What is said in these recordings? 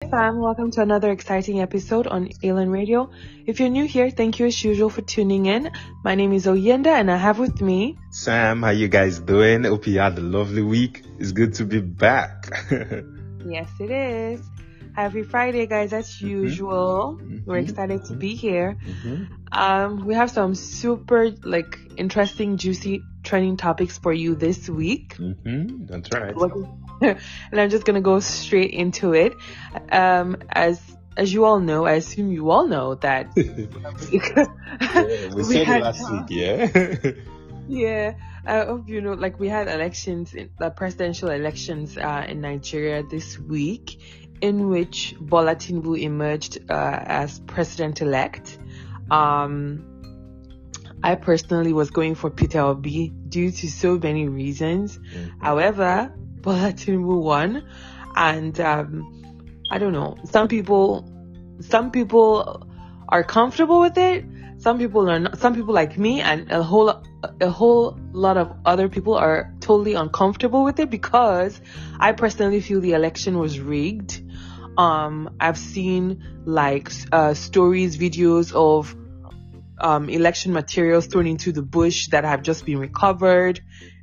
fam, welcome to another exciting episode on Alien Radio. If you're new here, thank you as usual for tuning in. My name is Oyenda and I have with me Sam. How you guys doing? Hope you had a lovely week. It's good to be back. Yes, it is. Happy Friday, guys, as usual. We're excited to be here. We have some super interesting, juicy trending topics for you this week. That's right. And I'm just gonna go straight into it. As you all know, I assume you all know that we said it last week, yeah. Yeah, I hope you know, we had elections, presidential elections in Nigeria this week, in which Bola Tinubu emerged as president-elect. I personally was going for Peter Obi due to so many reasons. However, Bola Tinubu won, and I don't know. Some people are comfortable with it. Some people are not. Some people like me and a whole lot of other people are totally uncomfortable with it because I personally feel the election was rigged. I've seen stories, videos of election materials thrown into the bush that have just been recovered.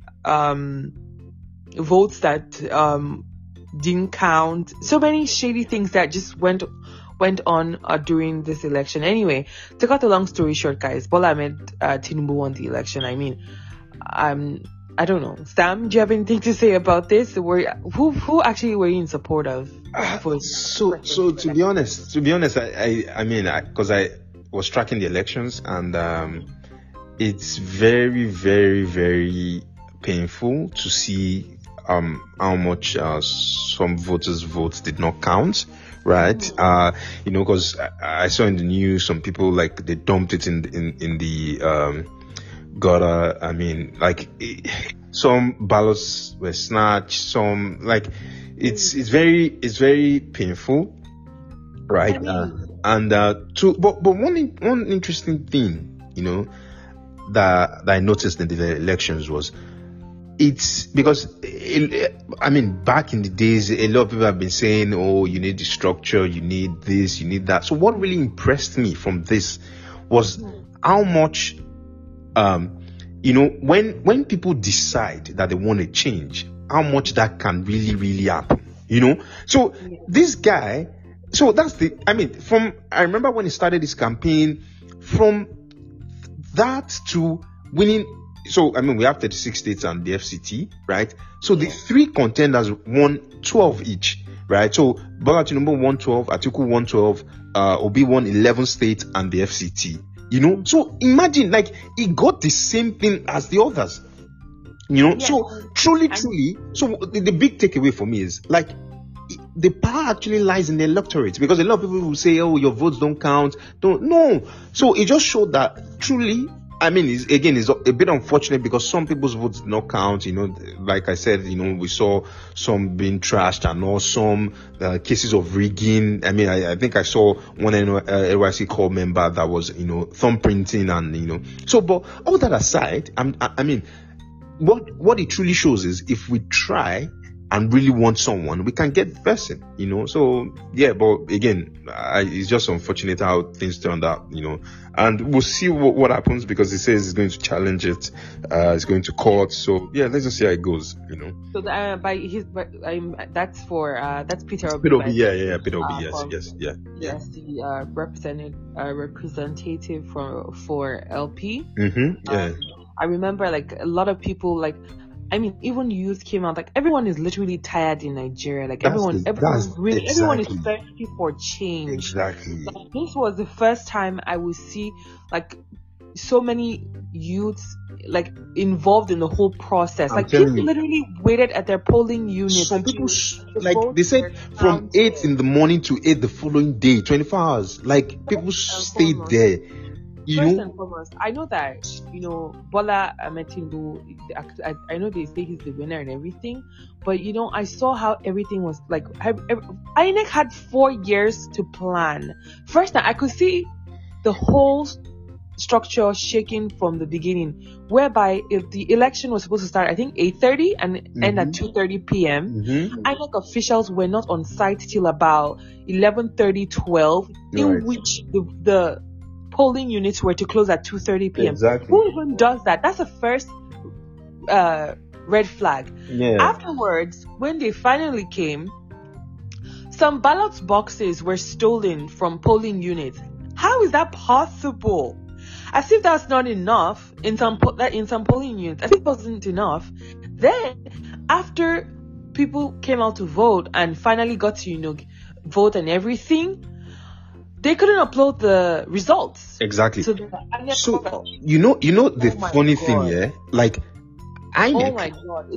Votes that didn't count. So many shady things that just went on during this election. Anyway, to cut a long story short, guys, Bola Ahmed Tinubu won the election. I mean, I don't know. Sam, do you have anything to say about this? Who actually were you in support of? So to be honest, because I was tracking the elections, and it's very, very, very painful to see how much some voters' votes did not count, right? Because I saw in the news some people they dumped it in the gutter. I mean, some ballots were snatched. Some it's very painful, right? But one interesting thing, that I noticed in the elections was. It's because, back in the days, a lot of people have been saying, oh, you need the structure, you need this, you need that. So what really impressed me from this was how much, when people decide that they want to change, how much that can really, really happen, So this guy, so that's I remember when he started his campaign, from that to winning. So, we have 36 states and the FCT, right? So, the three contenders won 12 each, right? So, Bola Tinubu won 12, Atiku won 12, Obi won 11 states and the FCT, So, imagine, he got the same thing as the others, So, truly, so the big takeaway for me is, the power actually lies in the electorate, because a lot of people will say, oh, your votes don't count. No. So, it just showed that truly, it's a bit unfortunate because some people's votes did not count. Like I said, we saw some being trashed and also some cases of rigging. I think I saw one NYC core member that was, thumbprinting and, So, but all that aside, what it truly shows is if we try and really want someone, we can get the person, So, yeah, but again, it's just unfortunate how things turned out, and we'll see what happens, because he says he's going to challenge it, he's going to court. So, yeah, let's just see how it goes, So, that's Peter Obi. Peter Obi, yeah, Peter Obi, yes. Yes, the representative for LP. I remember, a lot of people, even youth came out, everyone is literally tired in Nigeria. Everyone is thirsty for change. Exactly. This was the first time I would see so many youths involved in the whole process. People literally waited at their polling units. Some people they said from 8 in the morning to 8 the following day, 24 hours. People stayed there. First and foremost, I know that, Bola Ahmed Tinubu, I know they say he's the winner and everything, but, I saw how everything was, INEC had 4 years to plan. First, I could see the whole structure shaken from the beginning, whereby if the election was supposed to start, I think 8:30 and end at 2:30 p.m. INEC officials were not on site till about 11:30, 12, in which the polling units were to close at 2:30 p.m. Exactly. Who even does that? That's the first red flag. Yeah. Afterwards, when they finally came, some ballot boxes were stolen from polling units. How is that possible? As if that's not enough in some polling units. As if it wasn't enough. Then, after people came out to vote and finally got to, vote and everything, they couldn't upload the results. Exactly. So, the funny thing here, like, INEC, oh my God.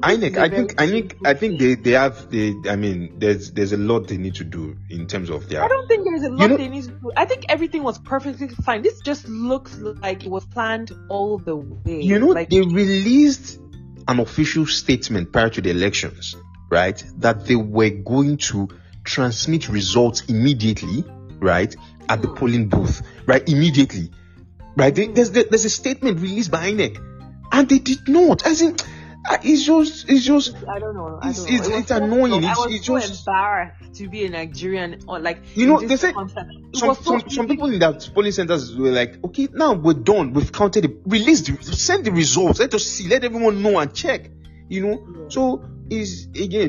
I think they have there's a lot they need to do in terms of their. I don't think there's a lot they need to do. I think everything was perfectly fine. This just looks like it was planned all the way. They released an official statement prior to the elections, right? That they were going to transmit results immediately, right? At the polling booth, right? Immediately, right? There's a statement released by INEC. And they did not. As in, it's just. I don't know. It's annoying. I was so embarrassed to be a Nigerian, or like. They said some people in that polling centers were like, okay, now we're done. We've counted it. Send the results. Let us see. Let everyone know and check. Yeah. So it's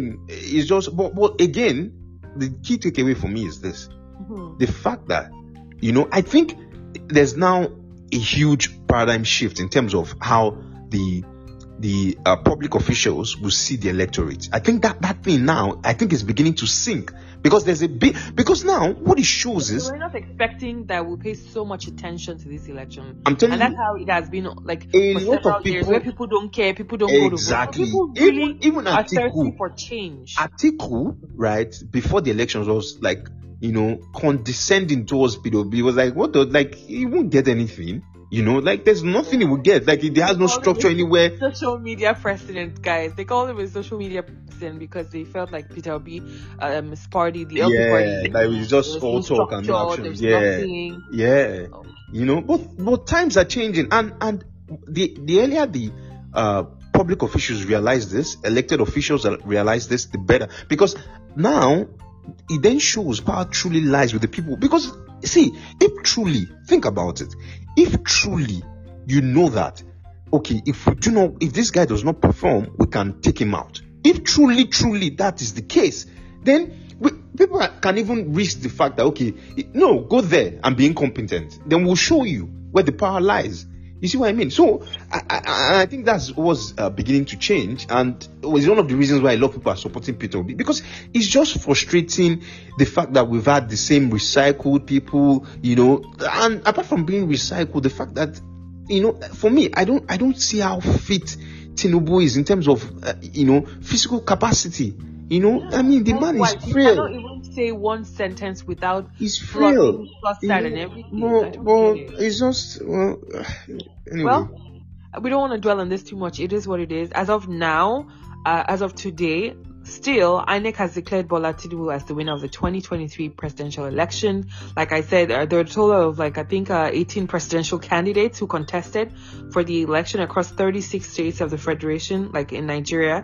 just. But again, the key takeaway for me is this: the fact that I think there's now a huge paradigm shift in terms of how the public officials will see the electorate. I think that thing now, I think is beginning to sink, because because now what it shows is we're not expecting that we'll pay so much attention to this election. I'm telling you, and that's how it has been, like, a for lot several of people, years, where people don't care, people don't go to vote. Exactly. People really even are thirsty for change. Atiku, right, before the elections was like, condescending towards PWB. It was like, what the, like, he won't get anything. Like, there's nothing he will get. Like, there has no structure anywhere. Social media president, guys. They call him a social media president because they felt like Peter Obi, his party, the LP party. Yeah, like, it's just all talk and no action. Yeah. But times are changing, and the earlier the public officials realize this, elected officials realize this, the better, because now it then shows power truly lies with the people. Because see, if truly, think about it, if truly that, okay, if this guy does not perform, we can take him out. If truly that is the case, then people can even risk the fact that, okay, no, go there and be incompetent. Then we'll show you where the power lies. You see what I mean? So I think that's what's beginning to change, and it was one of the reasons why a lot of people are supporting Peter Obi, because it's just frustrating the fact that we've had the same recycled people, and apart from being recycled, the fact that, for me, I don't see how fit Tinubu is in terms of physical capacity. I mean, the man is frail. I don't even say one sentence without he's frail, and everything. But it's just anyway. Well, we don't want to dwell on this too much. It is what it is. As of now, as of today, still, INEC has declared Bola Tinubu as the winner of the 2023 presidential election. Like I said, there are a total of 18 presidential candidates who contested for the election across 36 states of the federation, like in Nigeria.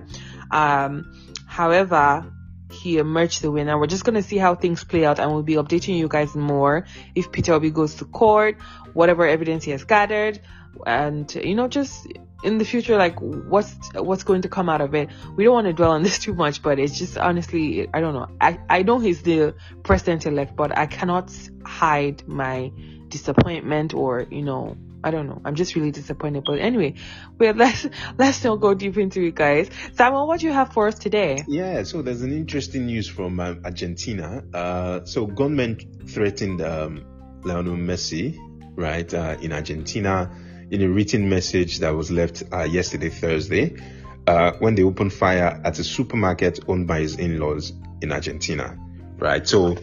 However, he emerged the winner. We're just going to see how things play out, and we'll be updating you guys more if Peter Obi goes to court, whatever evidence he has gathered, and just in the future, like, what's going to come out of it. We don't want to dwell on this too much, but it's just, honestly, I don't know. I know he's the president-elect, but I cannot hide my disappointment, or I don't know. I'm just really disappointed. But anyway, let's not go deep into it, guys. Samuel, what do you have for us today? Yeah, so there's an interesting news from Argentina. So gunmen threatened Lionel Messi, right, in Argentina, in a written message that was left yesterday, Thursday, when they opened fire at a supermarket owned by his in-laws in Argentina, right? So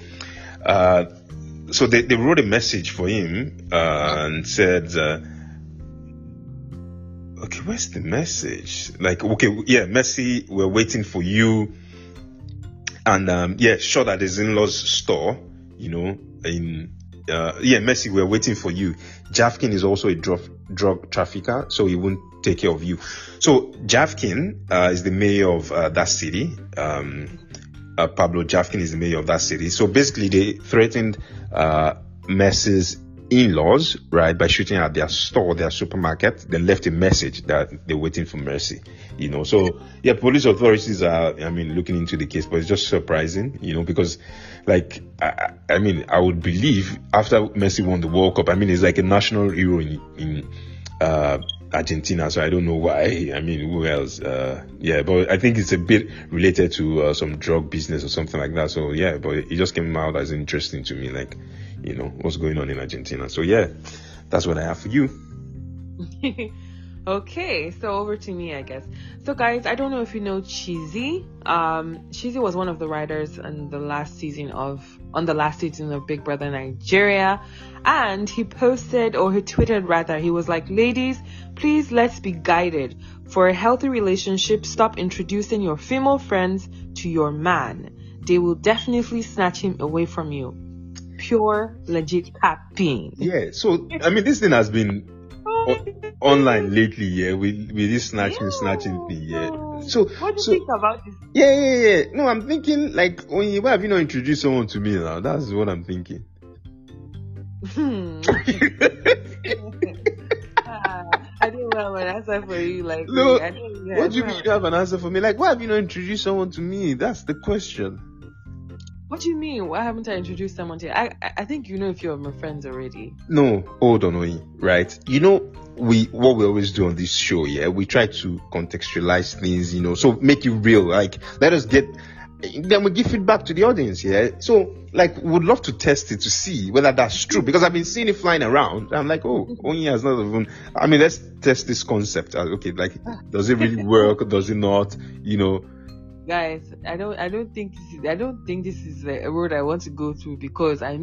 they wrote a message for him and said, okay, where's the message? Like, okay, yeah, Messi, we're waiting for you. And shot at his in-laws store, in Mercy, we're waiting for you. Jafkin is also a drug trafficker, so he won't take care of you. So Jafkin is the mayor of that city. Pablo Jafkin is the mayor of that city. So basically, they threatened Mercy's in-laws, right, by shooting at their store, their supermarket. They left a message that they're waiting for Mercy. So yeah, police authorities are, looking into the case, but it's just surprising, because I would believe after Messi won the World Cup, he's like a national hero in Argentina, so I don't know why. Who else? But I think it's a bit related to some drug business or something like that. So yeah, but it just came out as interesting to me, what's going on in Argentina. So yeah, that's what I have for you. Okay, so over to me, I guess. So guys, I don't know if you know Cheesy. Cheesy was one of the writers on the last season of Big Brother Nigeria, and he tweeted rather, he was like, ladies, please let's be guided. For a healthy relationship, stop introducing your female friends to your man. They will definitely snatch him away from you. Pure legit capping. Yeah, so this thing has been online lately, yeah, with this snatching thing, yeah. So what do you think about this? Yeah. No, I'm thinking why have you not introduced someone to me now? That's what I'm thinking. I didn't have an answer for you. What do you mean you have an answer for me? Why have you not introduced someone to me? That's the question. What do you mean? Why haven't I introduced someone to you? I think you know if you're my friends already. No, hold on, Oyi, right? What we always do on this show, yeah, we try to contextualize things, so make it real. Let us then we give feedback to the audience, yeah. So, would love to test it to see whether that's true, because I've been seeing it flying around. I'm like, Oyi has not even. Let's test this concept. Okay, does it really work? Does it not? Guys, I don't think this is a road I want to go through, because I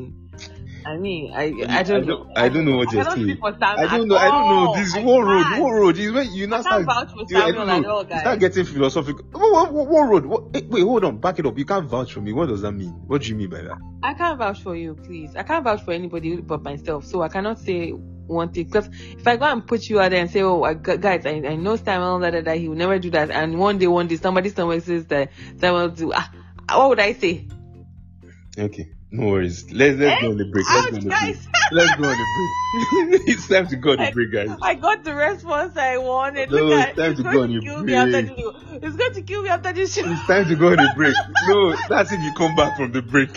don't know. I don't know what you're saying. I don't know. This whole road is where you now start. You start getting philosophical. What road? Wait, hold on. Back it up. You can't vouch for me. What does that mean? What do you mean by that? I can't vouch for you, please. I can't vouch for anybody but myself. So I cannot say one thing, because if I go and put you out there and say, guys, I know Samuel that he will never do that, and one day somebody somewhere says that Samuel do, what would I say? Okay, no worries. Let's go on the break. Let's go on the break. It's time to go on the break, guys. I got the response I wanted. No, it's time to go on the break. It's going to kill me after this show. It's time to go on the break. No, that's if you come back from the break.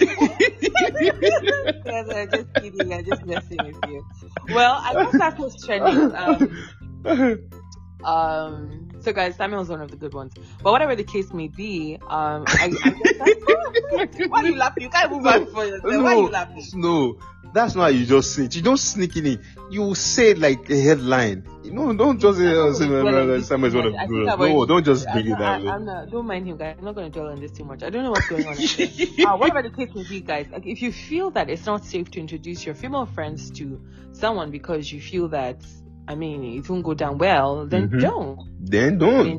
Yes, I'm just kidding. I'm just messing with you. Well, I guess that was trending. So guys, Samuel was one of the good ones. But whatever the case may be, I guess that's why are you laughing? You can't move on for yourself. Why are you laughing? No, that's not how you just say it. You don't sneak in it. You say it like a headline. Don't just say Samuel is one of the good ones. No, don't just bring it down. Don't mind him, guys. I'm not going to dwell on this too much. I don't know what's going on. Whatever the case may be, guys, if you feel that it's not safe to introduce your female friends to someone because you feel that, it won't go down well, then don't. Then don't.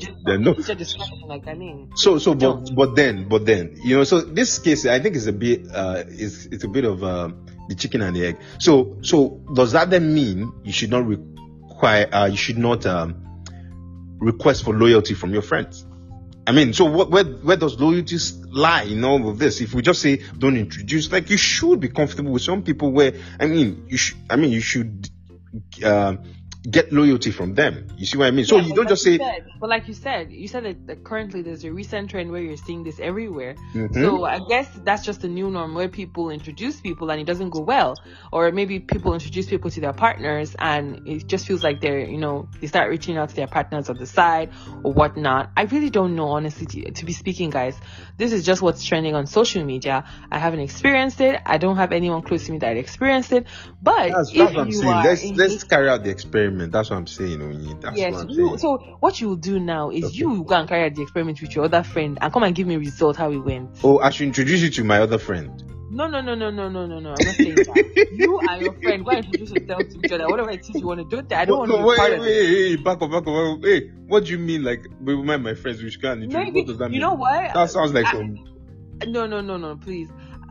But then, so this case, I think is a bit, it's a bit of the chicken and the egg. So does that then mean you should not request for loyalty from your friends? So where does loyalty lie in all of this? If we just say don't introduce, you should be comfortable with some people where, you should get loyalty from them. You see what I mean? So you don't just say. But like you said that currently there's a recent trend where you're seeing this everywhere. Mm-hmm. So I guess that's just the new norm where people introduce people and it doesn't go well, or maybe people introduce people to their partners and it just feels like they're, they start reaching out to their partners on the side or whatnot. I really don't know, honestly, to be speaking, guys. This is just what's trending on social media. I haven't experienced it. I don't have anyone close to me that experienced it. But that's what I'm saying. Let's carry out the experiment. That's what I'm saying. So what you will do now is you go and carry out the experiment with your other friend and come and give me a result how it went. Oh, I should introduce you to my other friend. No. I'm not saying that. You and your friend go and introduce yourself to each other. Whatever it is you want to do, I don't want to be part of it. Back up. Hey, what do you mean? We remind my friends we should go and introduce? What does that mean? You know what? That sounds like some. No, please.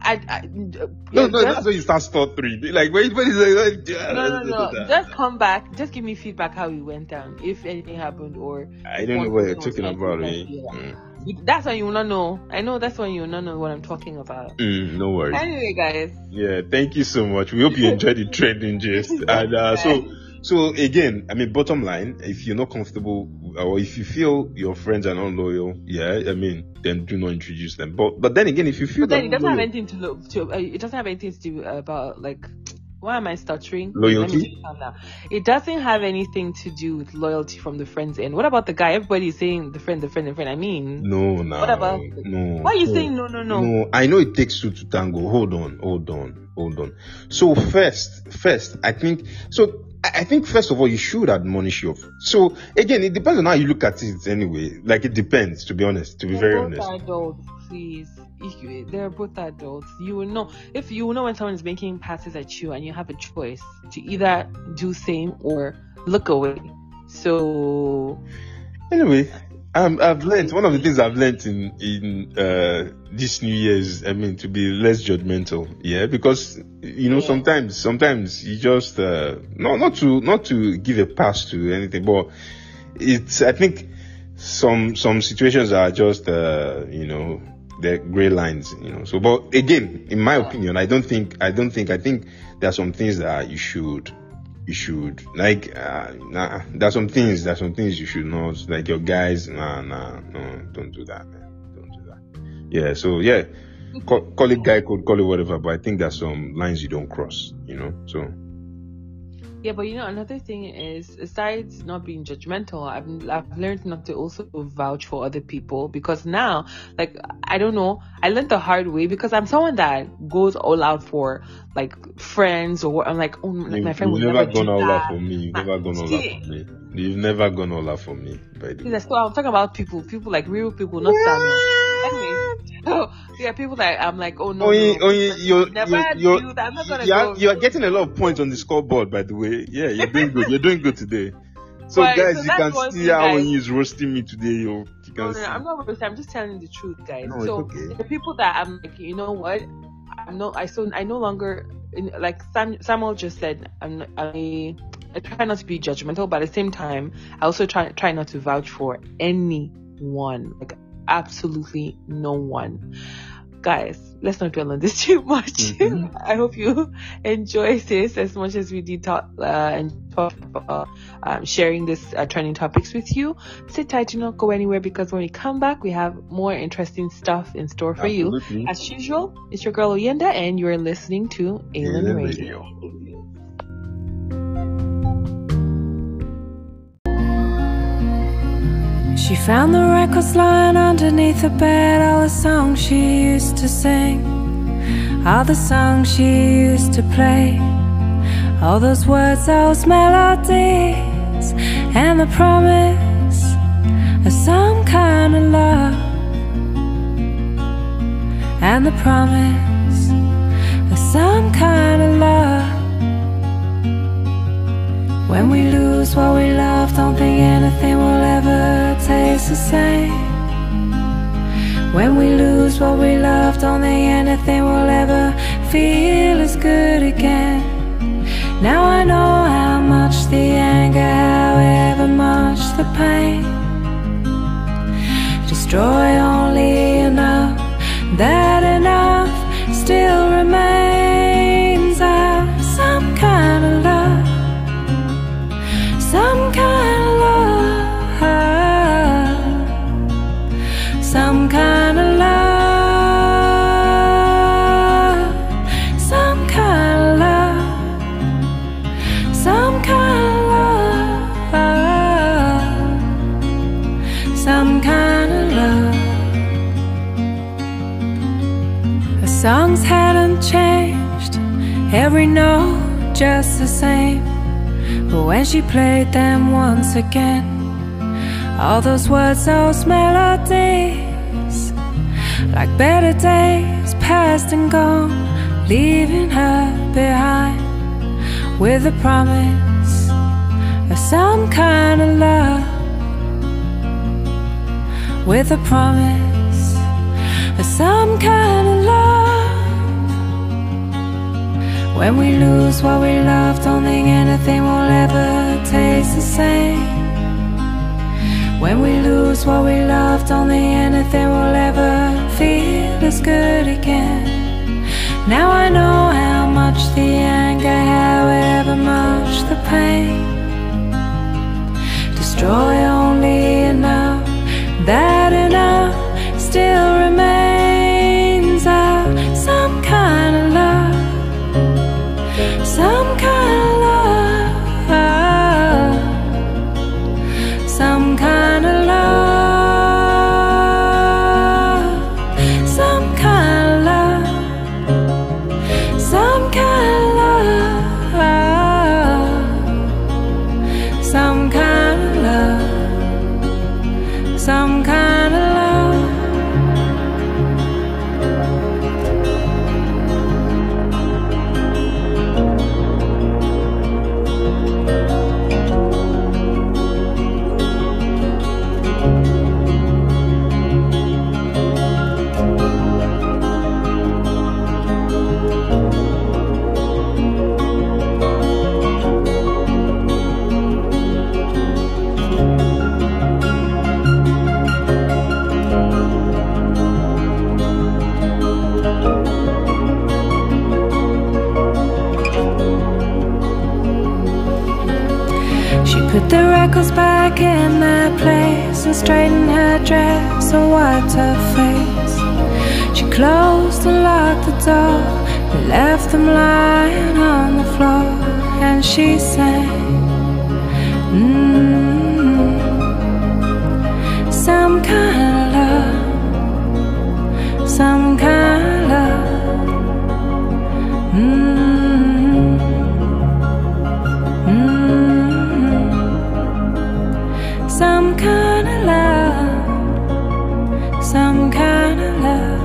No, that's when you start stuttering. Like, wait, no. Just come back. Just give me feedback how it went down, if anything happened, or I don't know what you're talking about. That's when you will not know. I know that's when you will not know what I'm talking about. No worries. Anyway, guys. Yeah, thank you so much. We hope you enjoyed the trending gist. And so again, I mean, bottom line, if you're not comfortable or if you feel your friends are not loyal, then do not introduce them. But then again, if you feel then it doesn't have anything it doesn't have anything to do about, like, why am I stuttering? Loyalty? It doesn't have anything to do with loyalty from the friend's end. What about the guy? Everybody's saying the friend. I mean, no. What about? No. Why are you saying no? No, I know it takes two to tango. Hold on. So first, I think first of all, you should admonish your. So again, it depends on how you look at it. Anyway, like, it depends. To be honest, very honest. Adults, please. They're both adults. You will know when someone is making passes at you, and you have a choice to either do same or look away. So anyway, I've learned one of the things I've learned in this New Year's. To be less judgmental. Yeah, because sometimes you just not to give a pass to anything, but I think some situations are just the gray lines, So, but again, in my opinion, I think there are some things that you should like. There are some things you should not, like, your guys. No, don't do that, man. Don't do that. Yeah. So yeah, call it guy code, call it whatever. But I think there's some lines you don't cross. So. Yeah, but another thing is, besides not being judgmental, I've learned not to also vouch for other people, because now, like, I don't know, I learned the hard way, because I'm someone that goes all out for, like, friends, or I'm like, oh, my friend will never do that. You've never gone all out for me. You've never gone all out for me, by the way. So I'm talking about people like real people, not Samuel. Anyway, so yeah, people that I'm like, oh no, you're getting a lot of points on the scoreboard, by the way. Yeah, you're doing good. You're doing good today. So guys, you can see how he is roasting me today. I'm not roasting. I'm just telling the truth, guys. No, so okay. The people that I'm like, you know what? I no longer, like Samuel just said, I try not to be judgmental, but at the same time, I also try not to vouch for anyone, like absolutely no one. Guys, let's not dwell on this too much. Mm-hmm. I hope you enjoy this as much as we did talk about sharing this trending topics with you. Sit tight, do not go anywhere, because when we come back, we have more interesting stuff in store for you. As usual, it's your girl Oyenda, and you're listening to Alien Radio. She found the records lying underneath the bed, all the songs she used to sing, all the songs she used to play, all those words, those melodies, and the promise of some kind of love, and the promise of some kind of love. When we lose what we love, don't think anything will ever taste the same. When we lose what we love, don't think anything will ever feel as good again. Now I know how much the anger, however much the pain, destroy only enough, that enough still remains of some kind of love, some kind of love, some kind of love, some kind of love, some kind of love, some kind of love. The songs hadn't changed, every note just the same. But when she played them once again, all those words, those melodies, like better days past and gone, leaving her behind with a promise of some kind of love, with a promise of some kind of love. When we lose what we love, don't think anything will ever taste the same. When we lose what we love, don't think anything will ever feel as good again. Now I know how much the anger, however much the pain, destroy only enough, that enough still remains of some kind of love, some kind of love, some kind of love, some kind of love, some kind of love, some kind of love, some kind of love. Put the records back in their place and straightened her dress and wiped her face. She closed and locked the door and left them lying on the floor. And she sang, some kind of love, some kind of love. Some kind of love, some kind of love.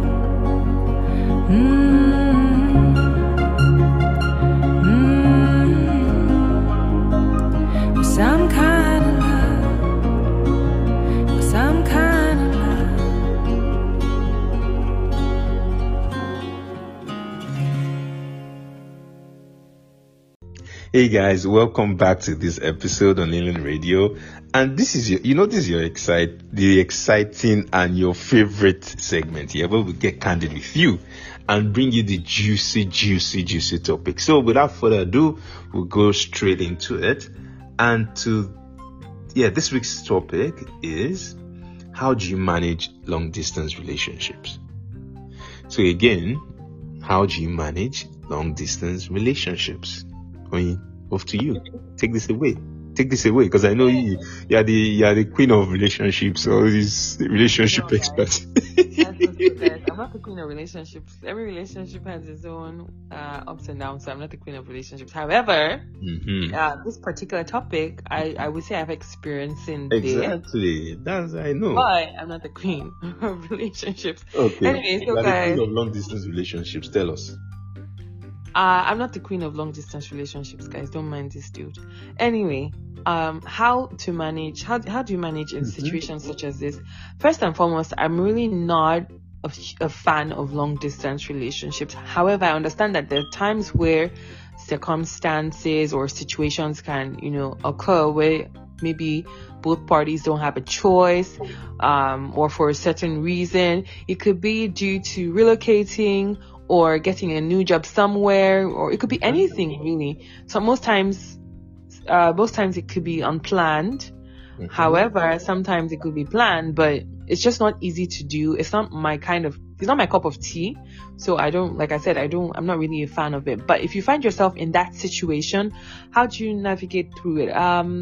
Some kind of love, some kind of love. Hey guys, welcome back to this episode on Alien Radio. And this is the exciting and your favorite segment here, where we get candid with you and bring you the juicy topic. So without further ado, we'll go straight into it. And this week's topic is, how do you manage long distance relationships? So again, how do you manage long distance relationships? I mean, off to you. Take this away, because I know you are the queen of relationships, or this relationship expert. I'm not the queen of relationships. Every relationship has its own ups and downs, so I'm not the queen of relationships. However, this particular topic, I would say I've experienced in exactly. That's I know. But I'm not the queen of relationships. Okay. Anyway, so the guys, queen of long distance relationships. Tell us. I'm not the queen of long distance relationships, guys. Don't mind this dude. Anyway, how do you manage in situations such as this? First and foremost, I'm really not a fan of long distance relationships. However, I understand that there are times where circumstances or situations can, occur where maybe both parties don't have a choice, or for a certain reason. It could be due to relocating or getting a new job somewhere, or it could be anything really. So most times it could be unplanned. However, sometimes it could be planned, but it's just not easy to do. It's not my cup of tea. So I'm not really a fan of it. But if you find yourself in that situation, how do you navigate through it?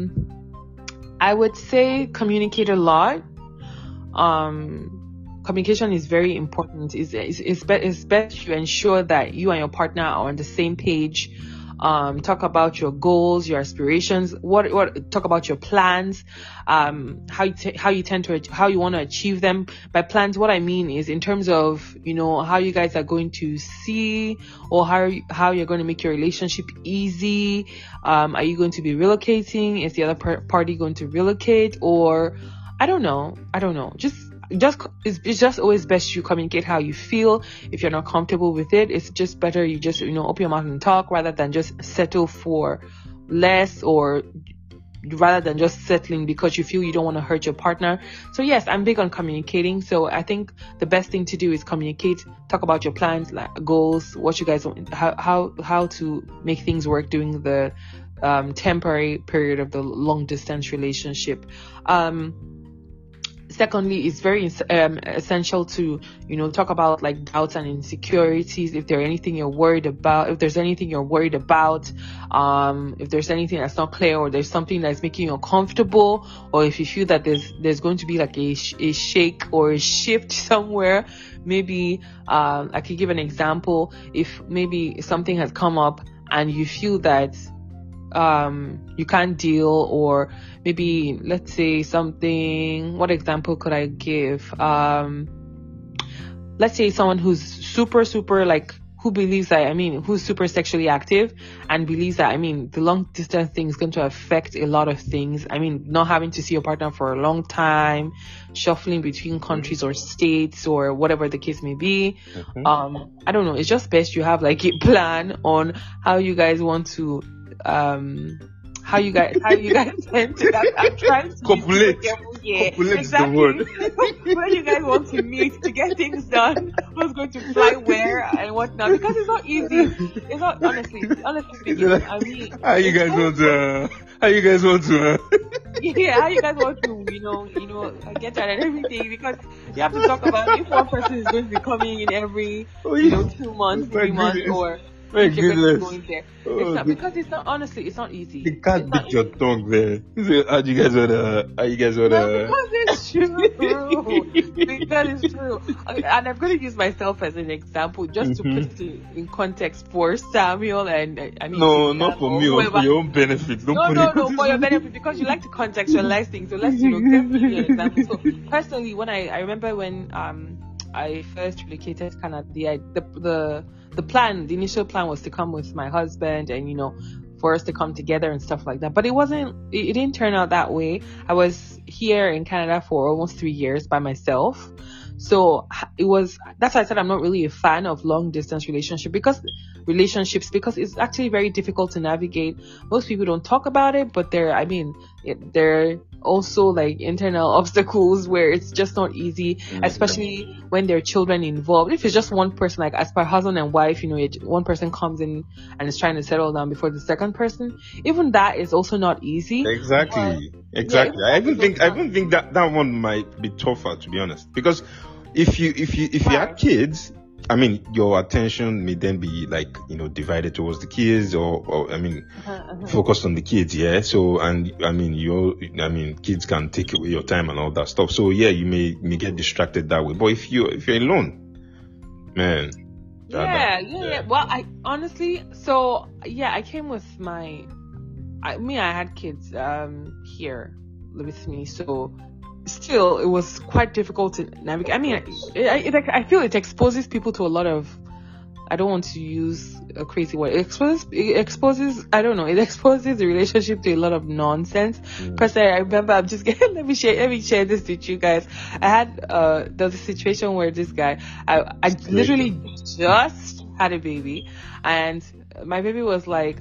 I would say communicate a lot. Communication is very important. It's best to ensure that you and your partner are on the same page. Talk about your goals, your aspirations. Talk about your plans. How you want to achieve them. By plans, what I mean is in terms of how you guys are going to see, or how you're going to make your relationship easy. Are you going to be relocating? Is the other party going to relocate? Or I don't know. it's just always best you communicate how you feel. If you're not comfortable with it, it's just better you just, open your mouth and talk rather than just settle for less, or rather than just settling because you feel you don't want to hurt your partner. So yes, I'm big on communicating. So I think the best thing to do is communicate, talk about your plans, like goals, what you guys want, how to make things work during the temporary period of the long distance relationship. Secondly, it's very essential to, talk about like doubts and insecurities. If there's anything you're worried about, if there's anything that's not clear, or there's something that's making you uncomfortable, or if you feel that there's going to be like a shake or a shift somewhere, maybe I could give an example. If maybe something has come up and you feel that you can't deal, or maybe let's say something, what example could I give? Let's say someone who's super like, who believes that, who's super sexually active and believes that, the long distance thing is going to affect a lot of things. Not having to see your partner for a long time, shuffling between countries or states or whatever the case may be. I don't know. It's just best you have like a plan on how you guys want to how you guys tend to, I'm trying to copulate. Copulate exactly. The word. Where you guys want to meet to get things done, who's going to fly where and whatnot, because it's not easy. It's not, honestly speaking. How you guys want to how you guys want to get that and everything, because you have to talk about if one person is going to be coming in every 2 months, 3 months, or my goodness. Going there. It's not, because it's not, honestly, it's not easy. You can't beat your tongue there. How you guys wanna because it's true. Because it's true. And I'm going to use myself as an example just to put it in context for Samuel and no, not for me, or for your own benefit. No, for your benefit, because you like to contextualize things. So let's give me an example. So personally, when I remember when I first relocated to Canada, the initial plan was to come with my husband and, for us to come together and stuff like that. But it didn't turn out that way. I was here in Canada for almost 3 years by myself. So that's why I said I'm not really a fan of long distance relationships, because it's actually very difficult to navigate. Most people don't talk about it, but there are also like internal obstacles where it's just not easy, especially when there are children involved. If it's just one person, like as per husband and wife, one person comes in and is trying to settle down before the second person, even that is also not easy. Exactly. Yeah, I even think that one might be tougher, to be honest, because if you have kids, your attention may then be like, divided towards the kids, or focused on the kids. Yeah. So, and kids can take away your time and all that stuff. So yeah, you may get distracted that way. But if you're alone, man. Yeah. Well, I honestly, I came with I had kids, here with me. So, still, it was quite difficult to navigate. I feel it exposes people to a lot of, I don't want to use a crazy word. It exposes the relationship to a lot of nonsense. Because I remember, let me share this with you guys. I had, there was a situation where this guy, I literally just had a baby, and my baby was like,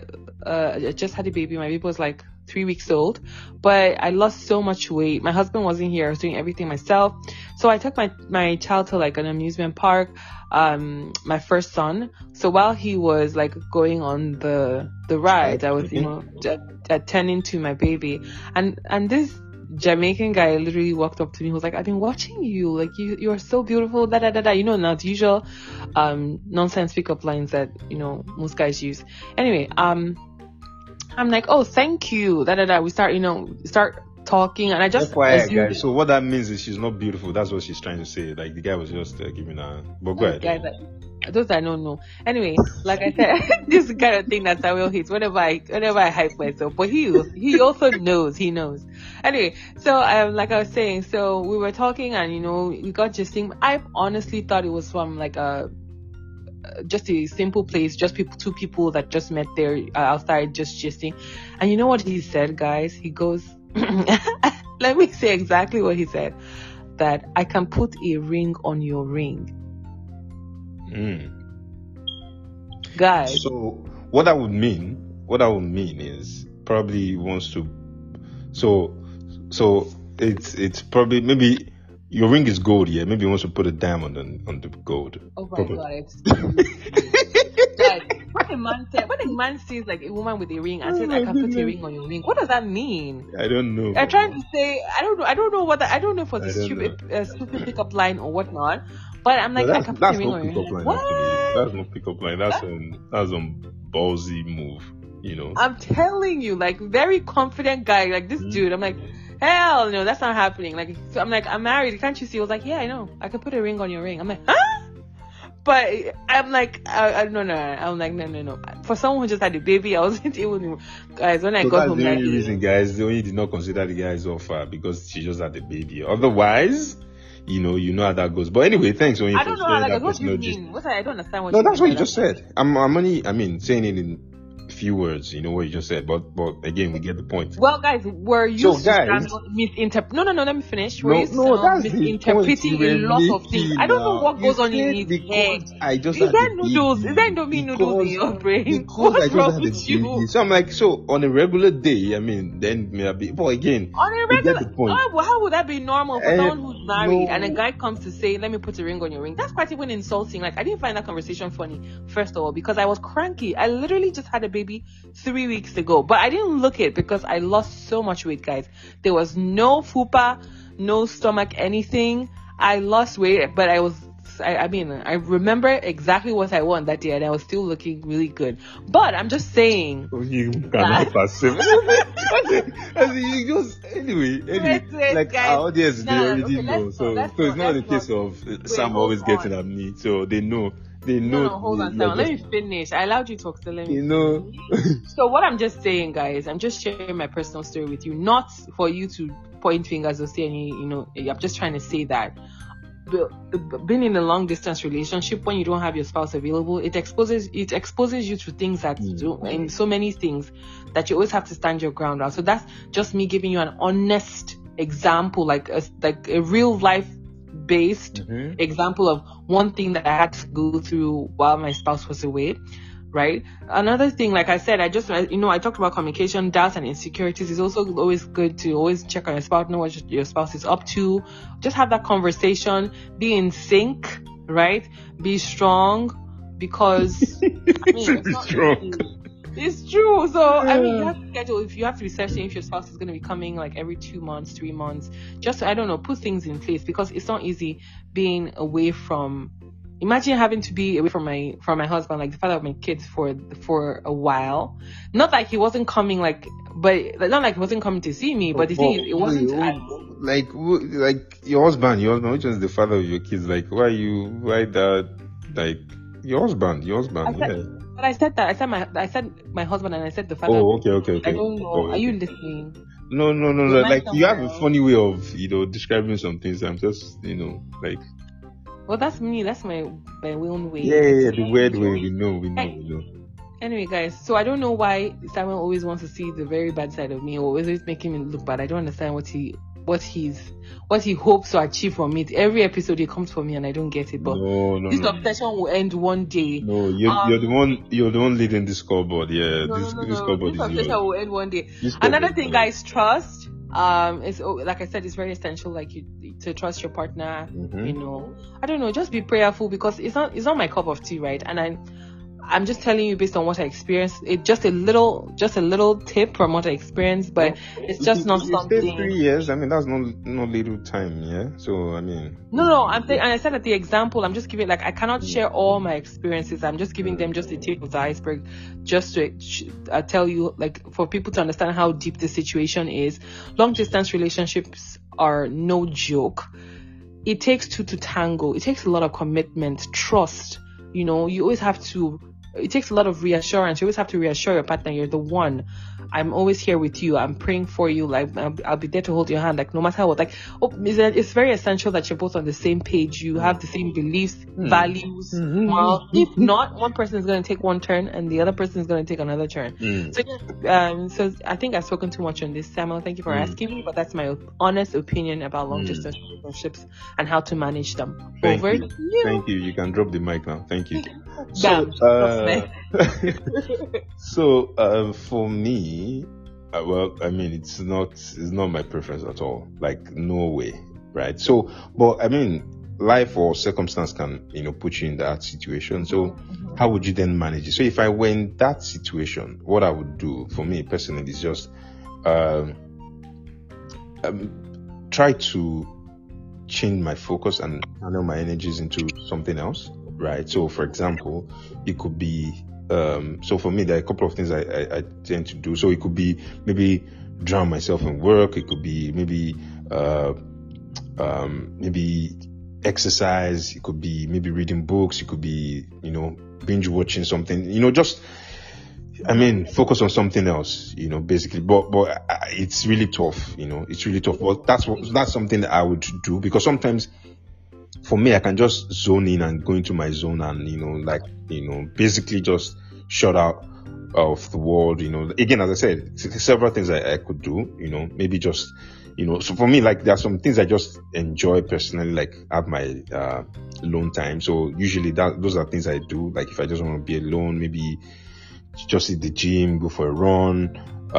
I just had a baby. My baby was like 3 weeks old, but I lost so much weight. My husband wasn't here. I was doing everything myself. So I took my child to like an amusement park, my first son. So while he was like going on the ride, I was, attending to my baby, and this Jamaican guy literally walked up to me. He was like, I've been watching you. Like, you are so beautiful. Now the usual, nonsense pickup lines that, most guys use. Anyway, I'm like, oh, thank you. We start talking, and I just quiet, guys. So what that means is she's not beautiful. That's what she's trying to say. Like, the guy was just giving her. But go ahead. Those I don't know. Anyway, like I said, this is the kind of thing that Samuel hates whenever I hype myself. But he also knows. He knows. Anyway, so like I was saying, so we were talking, and we got gisting. I honestly thought it was from like just a simple place, just two people that just met there outside, just gisting. And you know what he said, guys? He goes, let me say exactly what he said. that I can put a ring on your ring. Guys. So what that would mean is probably wants to. So it's probably maybe your ring is gold, yeah. Maybe he wants to put a diamond on the gold. Oh my God! Guys, when a man says like a woman with a ring and says I can put a ring on your ring, what does that mean? I don't know. I'm trying to say I don't know I don't know if it's a stupid pickup line or whatnot. But I'm like, no, I can put a ring on your ring. What? That's not pickup line. That's on ballsy move. You know. I'm telling you, like very confident guy, like this dude. I'm like, hell no, that's not happening. Like, so I'm like, I'm married. Can't you see? I was like, yeah, I know. I can put a ring on your ring. I'm like, huh? But I'm like, no. I'm like, no. For someone who just had a baby, I wasn't even, guys, when I got home. That's the only reason, guys. They only did not consider the guy's offer because she just had a baby. Otherwise, you know how that goes. But anyway, thanks. I don't know how that goes. What do you mean? I don't understand what. No, that's what you just said. I'm only saying it in few words, you know what you just said, but again, we get the point. Well, guys, were you misinterpret? No, let me finish. That's misinterpreting a lot of things. I don't know what goes on in his head. Is that noodles? Is that Indomie noodles in your brain? What's wrong with you? So I'm like, so on a regular day, then maybe. But again, on a regular, how would that be normal for someone who's married and a guy comes to say, "Let me put a ring on your ring"? That's quite even insulting. Like, I didn't find that conversation funny, first of all, because I was cranky. I literally just had a baby 3 weeks ago, but I didn't look it because I lost so much weight, guys. There was no fupa, no stomach, anything. I lost weight, but I remember exactly what I wore that day, and I was still looking really good. But I'm just saying. You cannot passive. Anyway, like our audience, they already know. So it's not the case of Sam always getting at me, so they know. No, hold on, Sam. Let me finish. I allowed you to talk, so let me. You know. So what I'm just saying, guys, I'm just sharing my personal story with you, not for you to point fingers or say any. I'm just trying to say that being in a long distance relationship, when you don't have your spouse available, it exposes you to things that and so many things that you always have to stand your ground on. So that's just me giving you an honest example, like a real life based example of one thing that I had to go through while my spouse was away, right? Another thing, like I said, I talked about communication, doubts and insecurities. It's also always good to always check on your spouse, know what your spouse is up to, just have that conversation, be in sync, right? Be strong, because it's true. So you have to schedule, if you have to be searching if your spouse is going to be coming like every 2 months, 3 months, just put things in place, because it's not easy being away from. Imagine having to be away from my husband, like the father of my kids, for a while. Not like he wasn't coming, not like he wasn't coming to see me, but the thing is, it wasn't like your husband, which is the father of your kids. Like, why that? Like your husband. But I said that. I said my husband, and I said the father. Oh, okay. I don't know. Are you listening? No. Like, you have a funny way of, describing some things. I'm just, like. Well, that's me. That's my own way. Yeah, the weird way. We know. Anyway, guys, so I don't know why Samuel always wants to see the very bad side of me, or always making me look bad. I don't understand what he hopes to achieve from it. Every episode he comes for me, and I don't get it. But this obsession will end one day. No, you're the one leading the scoreboard. Yeah, this scoreboard is yours. This obsession will end one day. Another thing, guys, trust. Is, like I said, it's very essential, like to trust your partner. I don't know, just be prayerful, because it's not my cup of tea, right? And I'm just telling you based on what I experienced. It's just a little tip from what I experienced, but it's just not something. 3 years. I mean, that's no little time, yeah. So I mean. No. I'm saying, and I said that the example, I'm just giving, like, I cannot share all my experiences. I'm just giving them just a tip of the iceberg, just to tell you, like, for people to understand how deep the situation is. Long distance relationships are no joke. It takes two to tango. It takes a lot of commitment, trust. You always have to it takes a lot of reassurance. You always have to reassure your partner, you're the one. I'm always here with you. I'm praying for you. Like, I'll be there to hold your hand. Like, no matter what. Like, it's very essential that you're both on the same page. You have the same beliefs, values, morals. If not, one person is going to take one turn and the other person is going to take another turn. So I think I've spoken too much on this, Samuel. Thank you for asking me, but that's my honest opinion about long distance relationships and how to manage them. Thank you. Thank you. You can drop the mic now. Thank you. So, for me, well, I mean, it's not my preference at all. Like, no way, right? So, but I mean, life or circumstance can, put you in that situation. So, how would you then manage it? So, if I were in that situation, what I would do for me personally is just try to change my focus and channel my energies into something else, right? So, for example, it could be so for me, there are a couple of things I tend to do. So it could be maybe drown myself in work. It could be maybe exercise. It could be maybe reading books. It could be, binge watching something, focus on something else, basically. But it's really tough, it's really tough. But that's something that I would do, because sometimes for me, I can just zone in and go into my zone and, basically just shut out of the world, Again, as I said, several things I could do, maybe just, so for me, like, there are some things I just enjoy personally, like have my alone time. So usually those are things I do. Like, if I just want to be alone, maybe just hit the gym, go for a run,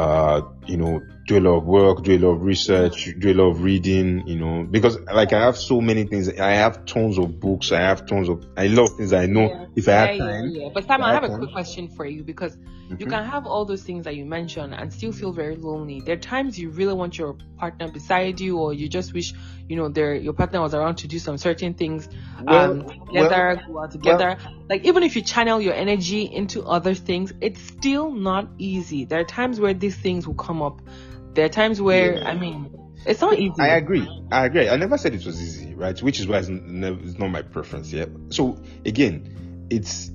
do a lot of work, do a lot of research, do a lot of reading, because like I have so many things. I have tons of books. I love things I know if I have time. Yeah. But Sam, I have a quick question for you, because you can have all those things that you mentioned and still feel very lonely. There are times you really want your partner beside you, or you just wish, your partner was around to do some certain things together, go out together. Like, even if you channel your energy into other things, it's still not easy. There are times where these things will come up. There are times where, it's not easy. I agree. I never said it was easy, right? Which is why it's not my preference. Yeah. So again, it's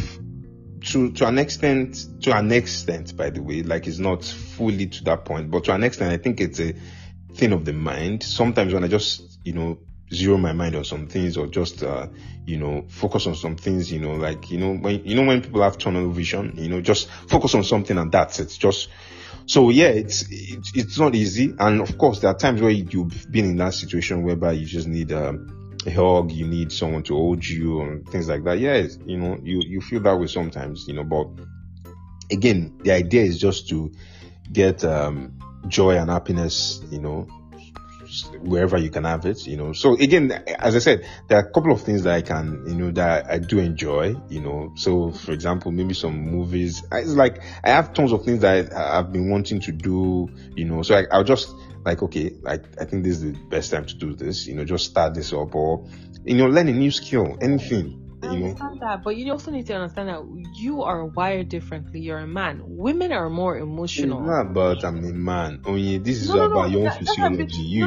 to an extent, by the way, like, it's not fully to that point, but to an extent, I think it's a thing of the mind. Sometimes when I just, zero my mind on some things, or just, focus on some things, like, when people have tunnel vision, just focus on something and that's it. So yeah, it's not easy. And of course, there are times where you've been in that situation whereby you just need a hug, you need someone to hold you and things like that. Yeah, you feel that way sometimes, but again, the idea is just to get joy and happiness, wherever you can have it, So again, as I said, there are a couple of things that I can, that I do enjoy, So for example, maybe some movies. It's like I have tons of things that I've been wanting to do, So I'll just like, okay, like, I think this is the best time to do this, just start this up, or learn a new skill, anything. I understand that, but you also need to understand that you are wired differently. You're a man. Women are more emotional. No, but I'm a man. This is about your own physiology.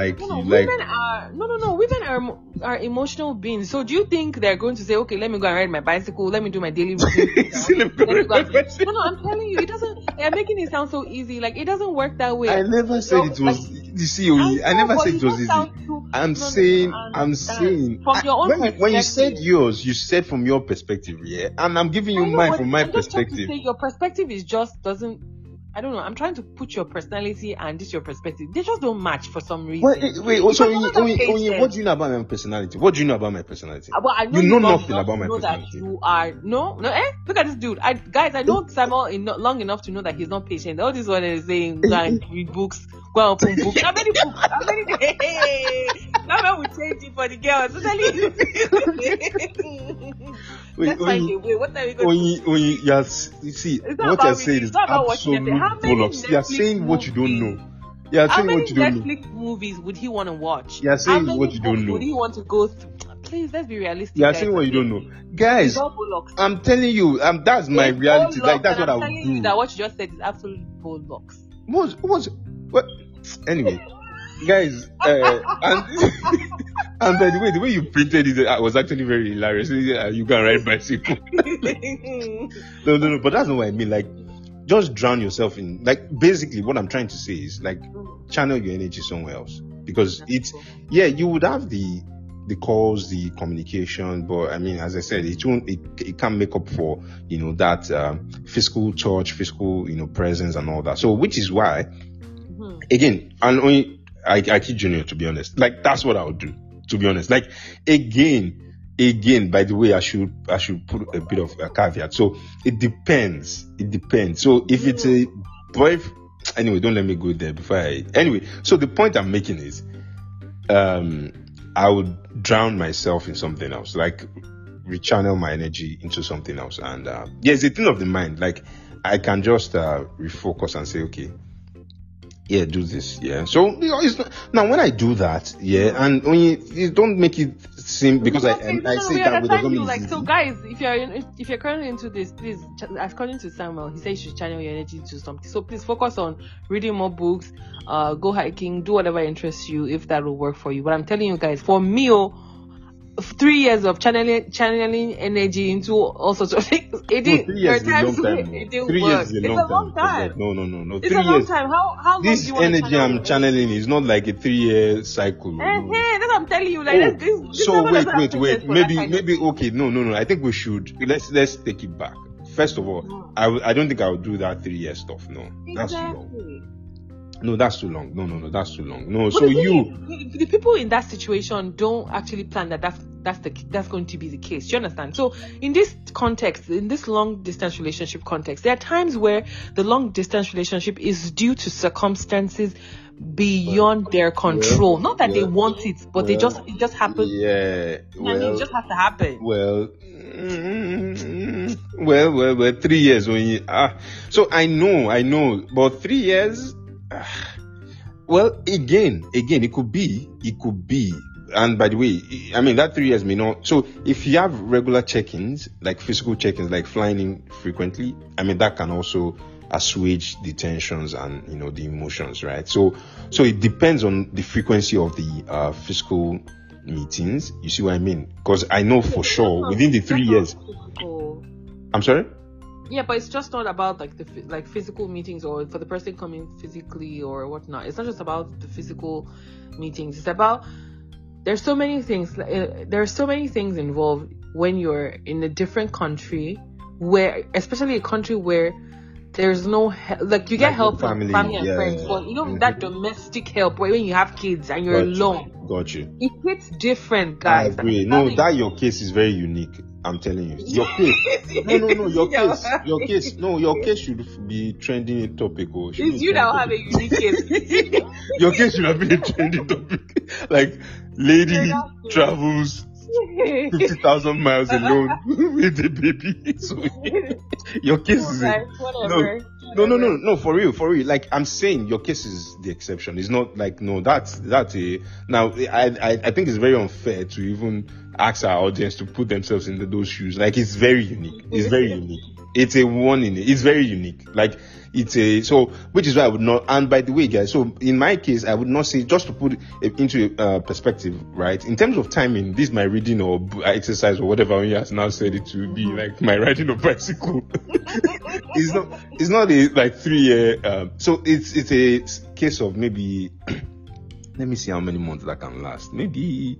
Women are emotional beings. So do you think they're going to say, okay, let me go and ride my bicycle, let me do my daily routine? No, I'm telling you, it doesn't. They're making it sound so easy. Like, it doesn't work that way. I never said it was. I never said it was easy. I'm saying. From your own perspective. When you said yours, you said from your perspective, yeah, and I'm giving you mine from my perspective. To say your perspective is just doesn't. I don't know. I'm trying to put your personality and this your perspective. They just don't match for some reason. Wait. Also, what do you know about my personality? What do you know about my personality? Well, I know you know nothing about my personality. That you are Look at this dude. Guys, I know Samuel long enough to know that he's not patient. All this one is saying, go and read books, go and open books. How many books? Samuel will change it for the girls. That's why what are we going to you see, what you're saying is absolute bollocks. You're saying what you don't know. How many Netflix movies would he want to watch? You're saying what you don't know. Would he want to go through? Please, let's be realistic. You're saying what you don't know. Guys, I'm telling you, that's my reality. Like, that's what I would do. That what you just said is absolute bollocks. What? Anyway. guys, and and by the way you printed it was actually very hilarious. You can ride bicycle. No, but that's not what I mean. Like, just drown yourself in. Like, basically, what I'm trying to say is, like, channel your energy somewhere else, because you would have the calls, the communication, but I mean, as I said, it can't make up for, that physical touch, physical, presence and all that. So, which is why, again, and only I teach Junior, to be honest. Like, that's what I would do, to be honest. Like, again, by the way, I should put a bit of a caveat. So it depends. So if it's a boy, anyway, don't let me go there anyway. So the point I'm making is, I would drown myself in something else, like rechannel my energy into something else. And it's a thing of the mind. Like, I can just refocus and say, okay, yeah, do this. Yeah. So it's not, now when I do that, and when you don't make it seem, because I say that with the like, so guys, if you're currently into this, please, according to Samuel, he says you should channel your energy to something. So please focus on reading more books, go hiking, do whatever interests you, if that will work for you. But I'm telling you guys, for me, 3 years of channeling energy into all sorts of things. It didn't. 3 years is a long time. It didn't work. It's a long time. No. It's a long time. How long this do you want energy I'm channeling is not like a 3-year cycle. That's what I'm telling you. Like, this so wait. Maybe okay. No. I think we should let's take it back. First of all, I don't think I would do that 3-year stuff. No, exactly. That's too long. No, that's too long. No, that's too long. No, but so the people in that situation don't actually plan that's going to be the case. Do you understand? So in this context, in this long distance relationship context, there are times where the long distance relationship is due to circumstances beyond their control. Not that they want it, but it just happens. Yeah. It just has to happen. Well, 3 years when you so I know, but 3 years. Well, again, it could be, and by the way, I mean that 3 years may not. So if you have regular check-ins, like physical check-ins, like flying in frequently, I mean that can also assuage the tensions and the emotions, right? So it depends on the frequency of the physical meetings. You see what I mean? Because I know for sure within the 3 years. I'm sorry. Yeah, but it's just not about like physical meetings or for the person coming physically or whatnot. It's not just about the physical meetings. It's about there's so many things. There are so many things involved when you're in a different country, where especially a country where there's no like you get help from family and friends, but that domestic help when you have kids and you're alone. Got you. It hits different, guys. I agree. No, that your case is very unique. I'm telling you, your case. No, your case. No, your case should be trending topic. It's you that have a unique case. Your case should have been a trending topic. Like, lady travels 50,000 miles alone with a baby. So your case is whatever. No, for real. Like, I'm saying, your case is the exception. It's not like that's a. Now, I think it's very unfair to even ask our audience to put themselves into those shoes. Like, it's very unique. It's a one in it. It's very unique. Like, which is why I would not. And by the way, guys, so in my case, I would not say, just to put it into perspective, right? In terms of timing, this my reading or exercise or whatever he has now said it to be like my riding a bicycle. It's not a like 3 year. So it's a case of maybe. Let me see how many months that can last. Maybe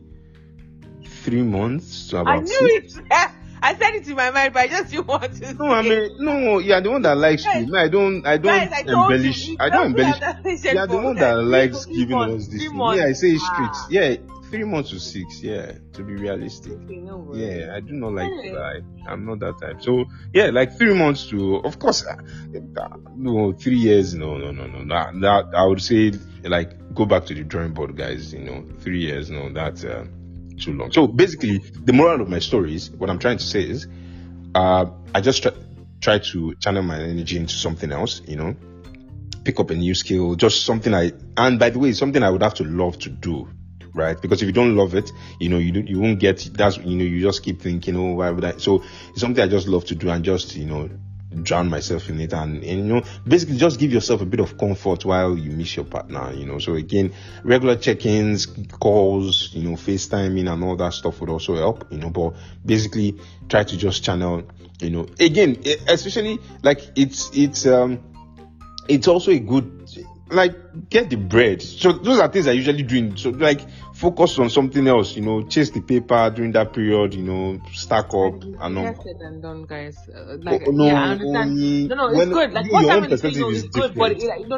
3 months to about. I knew 6. It. I said it in my mind, but I just didn't want to. No, I mean, no, you're the one that likes to. No, I don't embellish. I don't embellish. You're the one that likes giving us this. Yeah, I say it's strict. Yeah, 3 months to 6. Yeah, to be realistic. Okay, no yeah, I do not like to lie. I'm not that type. So yeah, like 3 months to, of course, no, 3 years. No. That I would say, like, go back to the drawing board, guys. 3 years. No, that's too long. So basically, the moral of my story is, what I'm trying to say is, I just try to channel my energy into something else, pick up a new skill, just something and by the way, something I would have to love to do, right? Because if you don't love it, you won't get, that's, you just keep thinking, oh, why would I? So it's something I just love to do and just, drown myself in it, and basically just give yourself a bit of comfort while you miss your partner. So again, regular check-ins, calls, FaceTiming and all that stuff would also help. But basically try to just channel. Again, especially like it's also a good, like, get the bread. So those are things I usually do. So like focus on something else, chase the paper during that period, stack up and all. Said and done, guys. I understand. No, it's good. Like what Samuel is saying is good, but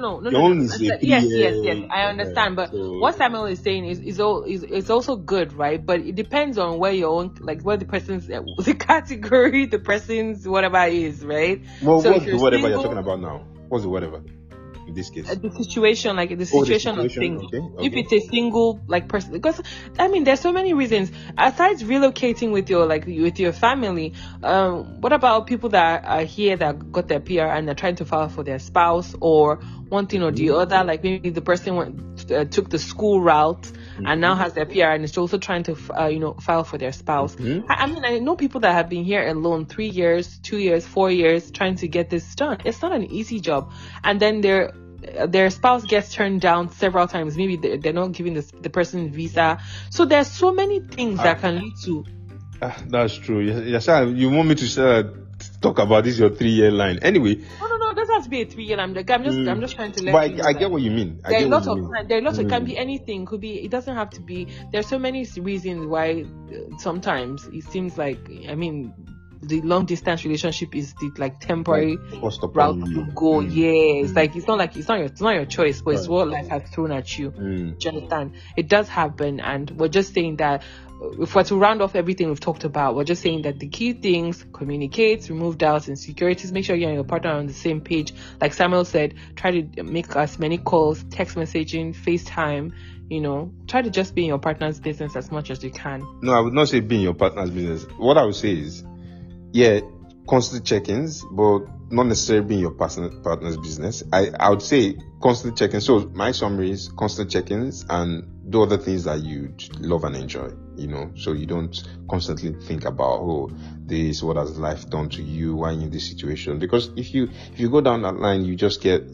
yes, I understand. But what Samuel is saying is also good, right? But it depends on where your own, like where the person's the category, the person's whatever is, right? Well, so what's the whatever you're talking about now? What's the whatever? In this case, the situation, like the situation of things. Okay. If it's a single like person, because there's so many reasons. Aside relocating with your family, what about people that are here that got their PR and they're trying to file for their spouse or one thing or the other? Like maybe the person took the school route and now has their PR and is also trying to file for their spouse. I know people that have been here alone 3 years, 2 years, 4 years trying to get this done. It's not an easy job, and then their spouse gets turned down several times. Maybe they're not giving the person visa. So there's so many things that can lead to. That's true. Yes, you want me to talk about this your 3-year line anyway? No, it doesn't have to be a 3-year. I'm just trying to let but you know. I get what you mean. There are lots of can be anything. Could be. It doesn't have to be. There's so many reasons why sometimes it seems like the long distance relationship is the temporary route to go. It's like it's not your choice, but it's what life has thrown at you. Do you understand? It does happen, and we're just saying that if we're to round off everything we've talked about, we're just saying that the key things: communicate, remove doubts, insecurities, make sure you and your partner are on the same page. Like Samuel said, try to make as many calls, text messaging, FaceTime. Try to just be in your partner's business as much as you can. No, I would not say be in your partner's business. What I would say is, constant check-ins, but not necessarily being your partner's business. I would say constant check-ins. So my summary is constant check-ins and do other things that you love and enjoy, so you don't constantly think about, what has life done to you? Why are you in this situation? Because if you go down that line, you just get,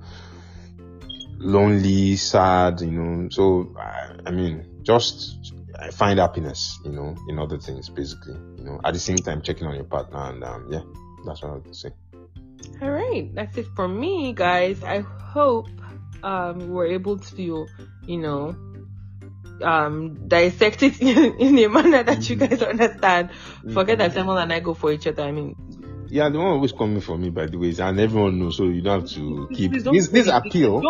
lonely, sad, so, just find happiness, in other things, basically, at the same time checking on your partner, and that's what I would say. All right, that's it for me, guys. I hope we're able to, dissect it in a manner that you guys understand. Forget that Samuel and I go for each other. Yeah, the one always coming for me, by the way, and everyone knows, so you don't have to keep this appeal.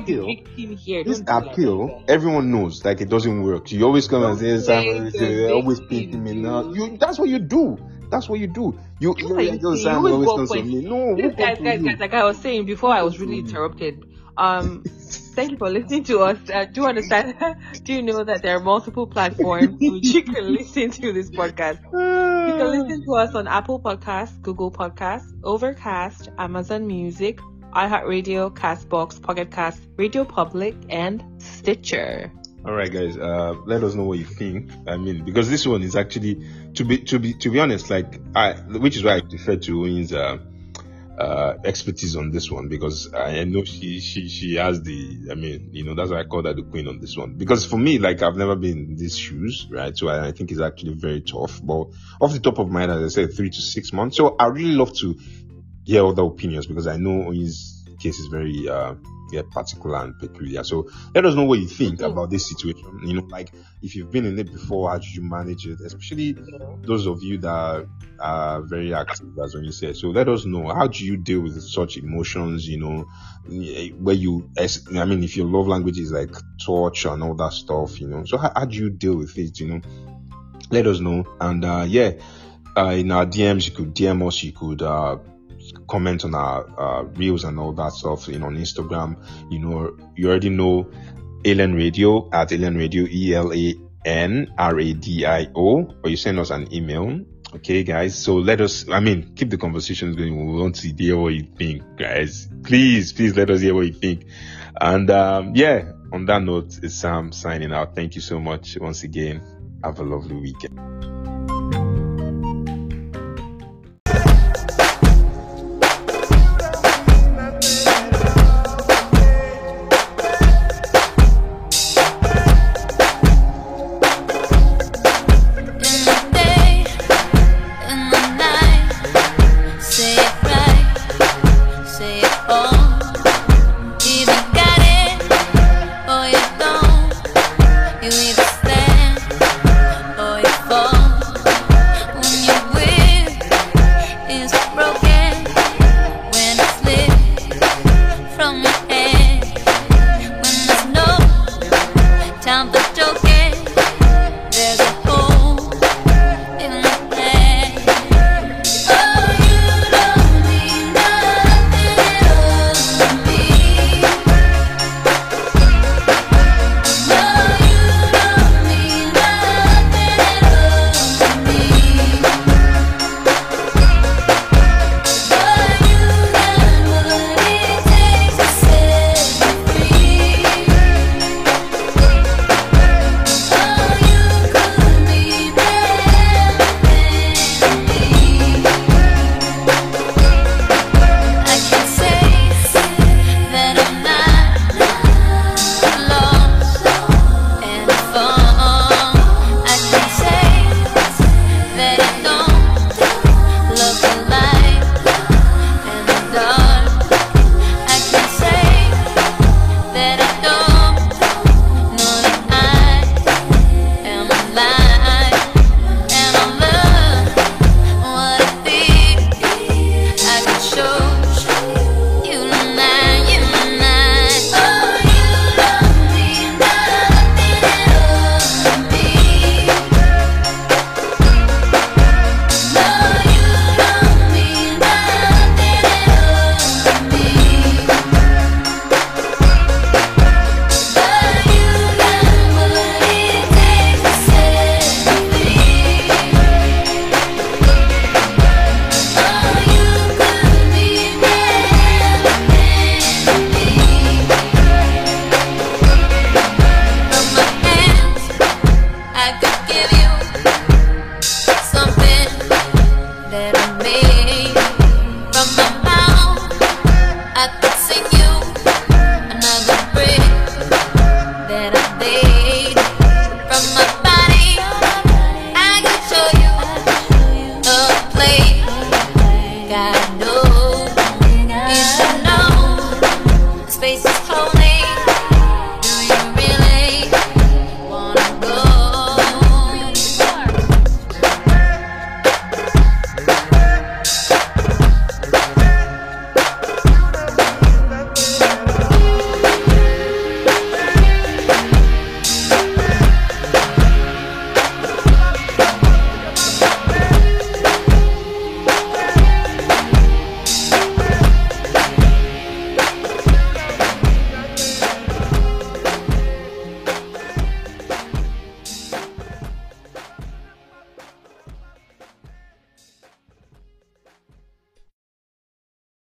Everyone knows, like, it doesn't work. You always come and say, always painting me now. That's what you do. That's what you do. You always comes from me. No, guys, like I was saying before, I was really interrupted. Thank you for listening to us. Do you understand? Do you know that there are multiple platforms which you can listen to this podcast? You can listen to us on Apple Podcasts, Google Podcasts, Overcast, Amazon Music, iHeartRadio, Castbox, Pocket Cast, Radio Public, and Stitcher. All right, guys. Let us know what you think. Because this one is actually, to be honest, which is why I defer to Owen's expertise on this one, because I know she has that's why I call her the queen on this one. Because for me, I've never been in these shoes, right? So I think it's actually very tough. But off the top of my head, as I said, 3 to 6 months. So I really love to hear other opinions, because I know his case is very particular and peculiar. So let us know what you think about this situation. If you've been in it before, how did you manage it? Especially those of you that are very active, as when you said. So let us know, how do you deal with such emotions? Where you, if your love language is like touch and all that stuff, so how do you deal with it? Let us know. And in our DMs, you could DM us, you could comment on our reels and all that stuff, on Instagram. You already know Alien Radio at Alien Radio, ELANRADIO, or you send us an email. Okay, guys, so let us, keep the conversations going. We want to hear what you think, guys. Please let us hear what you think. And on that note, it's Sam signing out. Thank you so much once again. Have a lovely weekend.